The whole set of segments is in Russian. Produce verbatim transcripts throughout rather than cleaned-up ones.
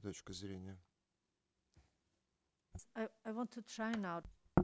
точка зрения. I, I want to try now.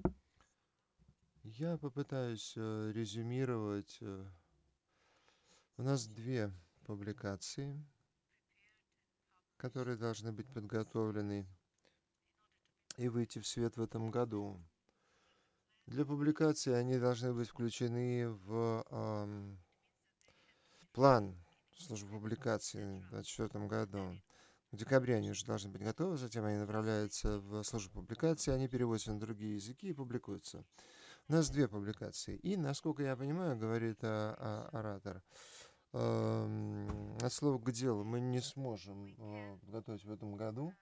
Я попытаюсь э, резюмировать. э, У нас две публикации, которые должны быть подготовлены и выйти в свет в этом году. Для публикации они должны быть включены в ам, план службы публикации в две тысячи двадцать четвёртом году. В декабре они уже должны быть готовы, затем они направляются в службу публикации, они переводятся на другие языки и публикуются. У нас две публикации. И, насколько я понимаю, говорит а, а, оратор, эм, от слова к делу мы не сможем э, подготовить в этом году,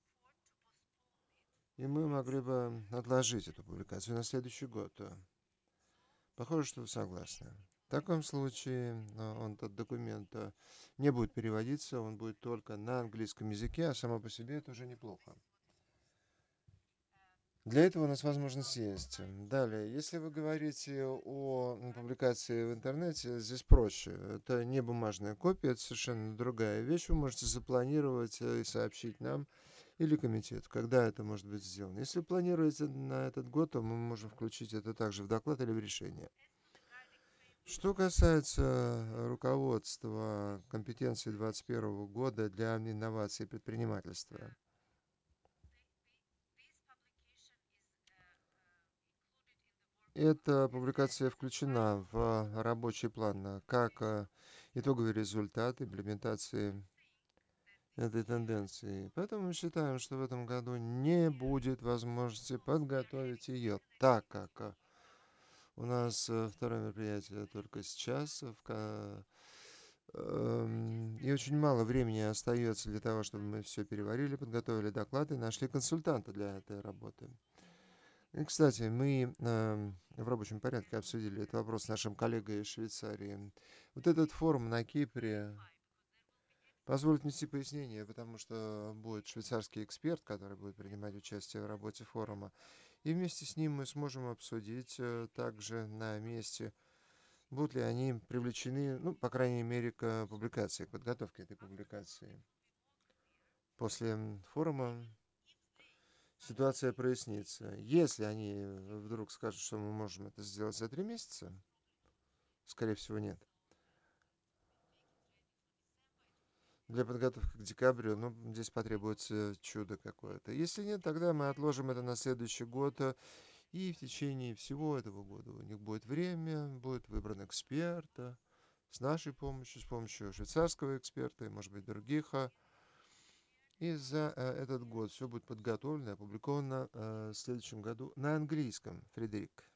и мы могли бы отложить эту публикацию на следующий год. Похоже, что вы согласны. В таком случае э, он, этот документ э, не будет переводиться, он будет только на английском языке, а само по себе это уже неплохо. Для этого у нас возможность есть. Далее, если вы говорите о м, публикации в интернете, здесь проще. Это не бумажная копия, это совершенно другая вещь. Вы можете запланировать э, и сообщить нам или комитету, когда это может быть сделано. Если вы планируете на этот год, то мы можем включить это также в доклад или в решение. Что касается э, руководства компетенции двадцать первого года для инноваций и предпринимательства, эта публикация включена в рабочий план э, как э, итоговый результат имплементации этой тенденции. Поэтому мы считаем, что в этом году не будет возможности подготовить ее, так как э, у нас э, второе мероприятие только сейчас, в ка- эм, и очень мало времени остается для того, чтобы мы все переварили, подготовили доклад и нашли консультанта для этой работы. И, кстати, мы эм, в рабочем порядке обсудили этот вопрос с нашим коллегой из Швейцарии. Вот этот форум на Кипре позволит внести пояснение, потому что будет швейцарский эксперт, который будет принимать участие в работе форума. И вместе с ним мы сможем обсудить э, также на месте, будут ли они привлечены, ну, по крайней мере, к публикации, к подготовке этой публикации. После м, форума ситуация прояснится. Если они э, вдруг скажут, что мы можем это сделать за три месяца, скорее всего, нет. Для подготовки к декабрю, ну, здесь потребуется чудо какое-то. Если нет, тогда мы отложим это на следующий год, э, и в течение всего этого года у них будет время, будет выбран эксперт, э, с нашей помощью, с помощью швейцарского эксперта и, может быть, других. э, И за э, этот год все будет подготовлено и опубликовано э, в следующем году на английском, Фредерик.